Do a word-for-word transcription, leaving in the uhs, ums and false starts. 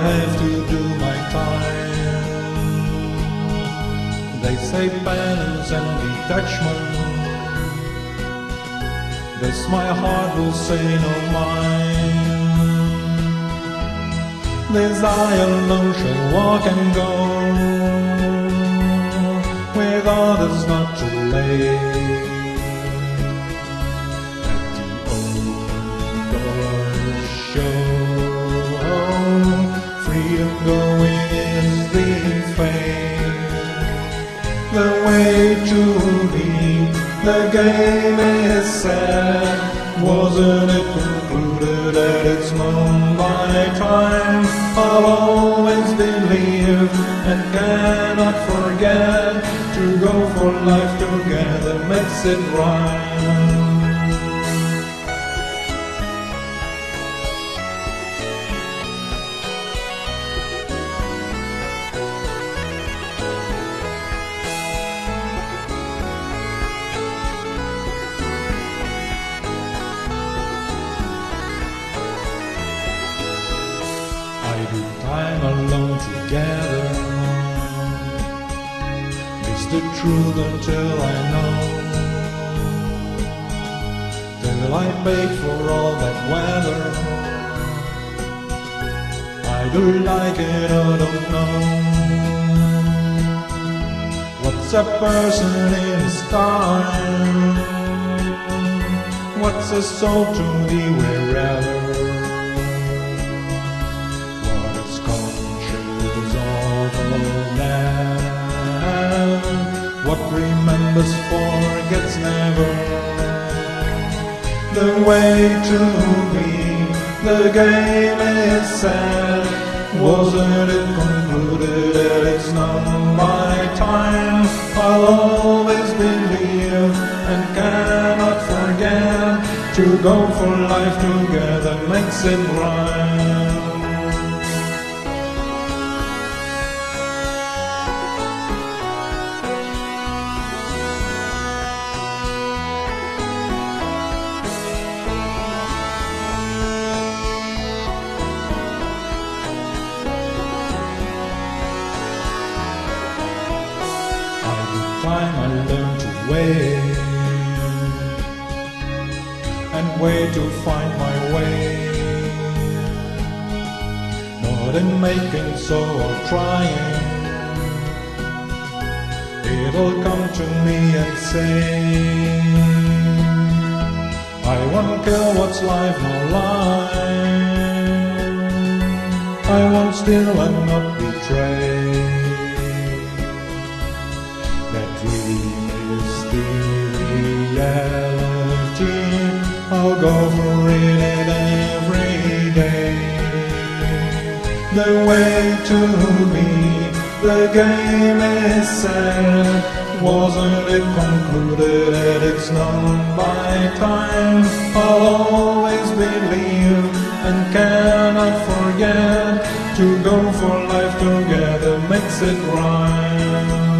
have to do my time. They say penance and detachment, this my heart will say no mine. This I alone shall walk and go, with others not too late. At the open doors show, freedom going is the fame. The way to lead the game is set. Wasn't it concluded that it's known by time? I'll always believe and cannot forget, to go for life together makes it right. I do time alone together, miss the truth until I know, till I paid for all that weather. I do like it or don't know. What's a person in his time? What's a soul to be wherever? What remembers forgets never. The way to be, the game is set. Wasn't it concluded that it's known by time? I'll always believe and cannot forget, to go for life together makes it right. Time I learned to wait, and wait to find my way. Not in making so or trying, it'll come to me and say, I won't kill what's life nor lie, I won't steal and not betray. That dream is the reality, I'll go for it every day. The way to me, the game is set. Wasn't it concluded that it's known by time? I'll always believe and cannot forget, to go for life together makes it right.